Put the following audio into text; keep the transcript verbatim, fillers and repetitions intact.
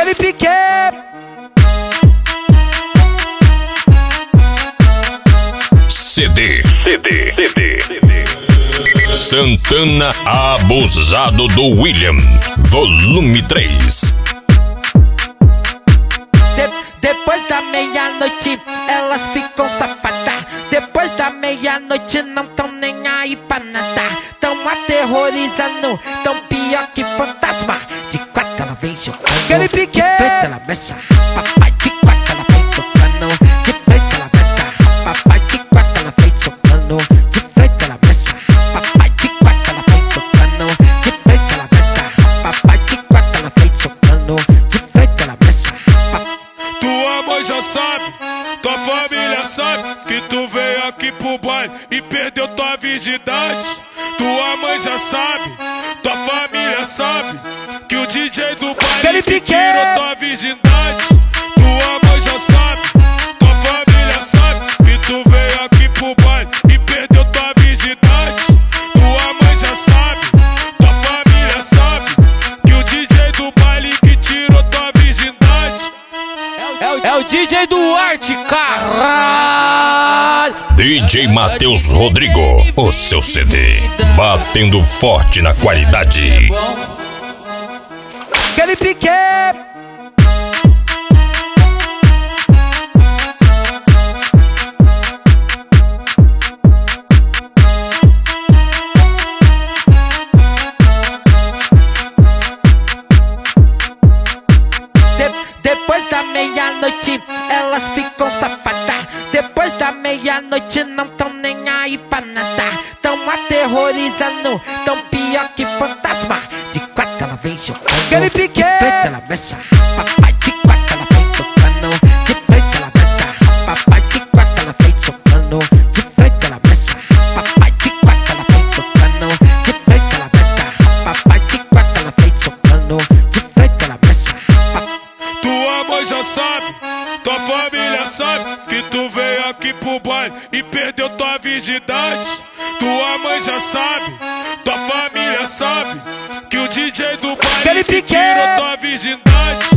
Aquele pique. C D, C D, C D, C D. Santana Abusado do William, volume três. De, depois da meia-noite, elas ficam safadas. Depois da meia-noite, não tão nem aí pra nada. Tão aterrorizando, tão pior que fantasma. De quatro ela vem chocando, aquele pique. De frente ela mexe, papai. De quatro ela vem tocando, de frente ela mexe, papai. De quatro ela vem chocando, de frente ela mexe, papai. De quatro ela vem tocando, de frente ela mexe, papai. De quatro ela vem chocando, de frente ela mexe, papai. Tua mãe já sabe, tua família sabe que tu veio aqui pro baile e perdeu tua virgindade. Tua mãe já sabe, tua família sabe que o D J do baile que tirou tua virgindade. Tua mãe já sabe, tua família sabe que tu veio aqui pro baile e perdeu tua virgindade. Tua mãe já sabe, tua família sabe que o D J do baile que tirou tua virgindade. É o, é o D J Duarte, caralho! D J Matheus Rodrigo, o seu C D, batendo forte na qualidade. Aquele pique. De, depois da meia-noite, elas ficam safadas. Depois da meia-noite, não tão nem aí pra nada. Tão aterrorizando, tão pior que fantasma. De quatro ela vem chocando, aquele pique. De frente ela mexe, papai. De quatro ela vem tocando, de frente ela mexe, papai. De quatro ela vem chocando, de frente ela mexe, papai. De quatro ela vem tocando, de frente ela mexe, papai. De quatro ela vem chocando, de frente ela mexe, papai. Tua mãe já sabe, tua família sabe que tu veio aqui pro baile e perdeu tua virgindade. Tua mãe já sabe, tua família sabe que o D J do baile que tirou tua virgindade.